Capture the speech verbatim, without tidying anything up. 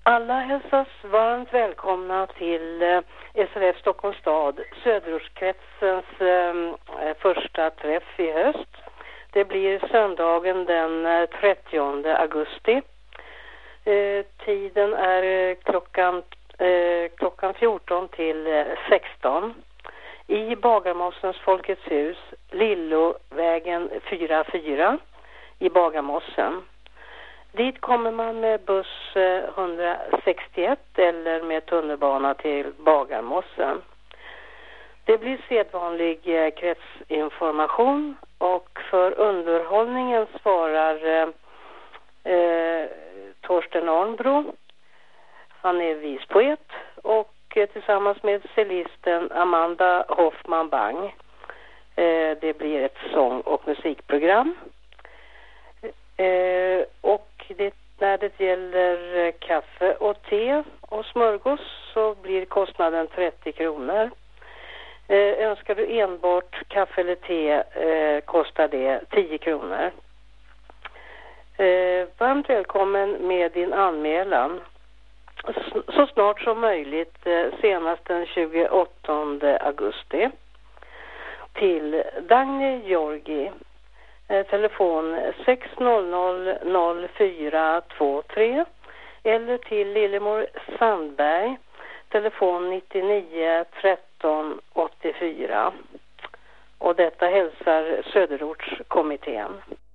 Alla hälsas varmt välkomna till eh, S R F Stockholms stad, Söderortskretsens eh, första träff i höst. Det blir söndagen den eh, trettionde augusti. Eh, tiden är eh, klockan, eh, klockan fjorton till eh, sexton. I Bagarmossens Folkets hus, Lillovägen fyra fyra i Bagarmossen. Dit kommer man med buss etthundrasextioett eller med tunnelbana till Bagarmossen. Det blir sedvanlig kretsinformation och för underhållningen svarar eh, Torsten Arnbro. Han är vispoet och eh, tillsammans med cellisten Amanda Hoffman Bang. Eh, det blir ett sång- och musikprogram. Eh, och det, när det gäller kaffe och te och smörgås så blir kostnaden trettio kronor. Eh, önskar du enbart kaffe eller te eh, kostar det tio kronor. Eh, varmt välkommen med din anmälan. Så, så snart som möjligt, eh, senast den tjugoåttonde augusti. Till Dagny Georgi. Telefon sex noll noll noll fyra två tre eller till Lillemor Sandberg, telefon nittionio tretton åttiofyra. Och detta hälsar Söderortskommittén.